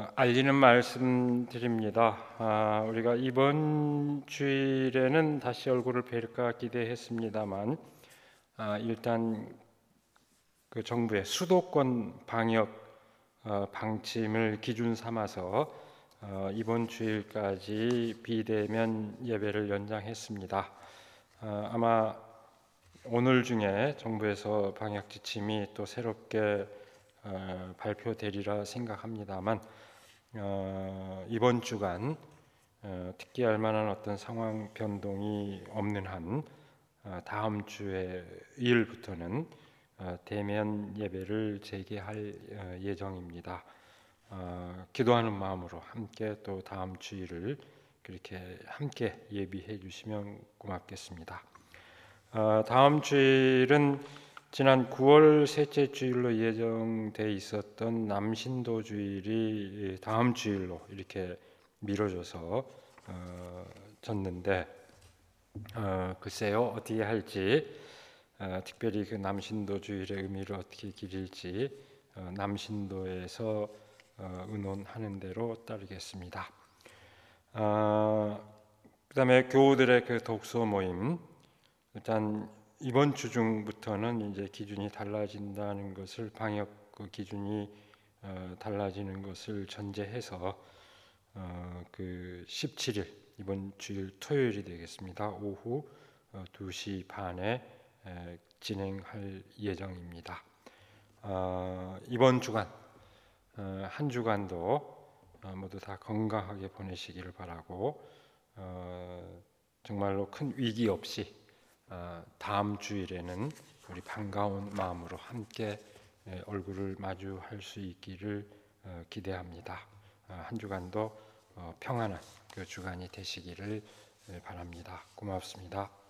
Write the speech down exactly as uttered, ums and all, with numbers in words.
어, 알리는 말씀 드립니다. 아, 우리가 이번 주일에는 다시 얼굴을 뵐까 기대했습니다만 아, 일단 그 정부의 수도권 방역 어, 방침을 기준 삼아서 어, 이번 주일까지 비대면 예배를 연장했습니다. 어, 아마 오늘 중에 정부에서 방역 지침이 또 새롭게 어, 발표되리라 생각합니다만 어, 이번 주간 어, 특기할 만한 어떤 상황 변동이 없는 한 어, 다음 주에 일부터는 어, 대면 예배를 재개할 어, 예정입니다. 어, 기도하는 마음으로 함께 또 다음 주일을 그렇게 함께 예비해 주시면 고맙겠습니다. 어, 다음 주일은 지난 구월 셋째 주일로 예정돼 있었던 남신도 주일이 다음 주일로 이렇게 미뤄져서 어, 졌는데 어, 글쎄요 어떻게 할지 어, 특별히 그 남신도 주일의 의미를 어떻게 기릴지 어, 남신도에서 어, 의논하는 대로 따르겠습니다. 어, 그다음에 교우들의 그 독서 모임 일단 이번 주 중부터는 이제 기준이 달라진다는 것을 방역 그 기준이 어, 달라지는 것을 전제해서 어, 그 십칠 일 이번 주일 토요일이 되겠습니다. 오후 어, 두 시 반에 에, 진행할 예정입니다. 어, 이번 주간 어, 한 주간도 어, 모두 다 건강하게 보내시기를 바라고 어, 정말로 큰 위기 없이 어, 다음 주일에는 우리 반가운 마음으로 함께 에, 얼굴을 마주할 수 있기를 어, 기대합니다. 어, 한 주간도 어, 평안한 그 주간이 되시기를 에, 바랍니다. 고맙습니다.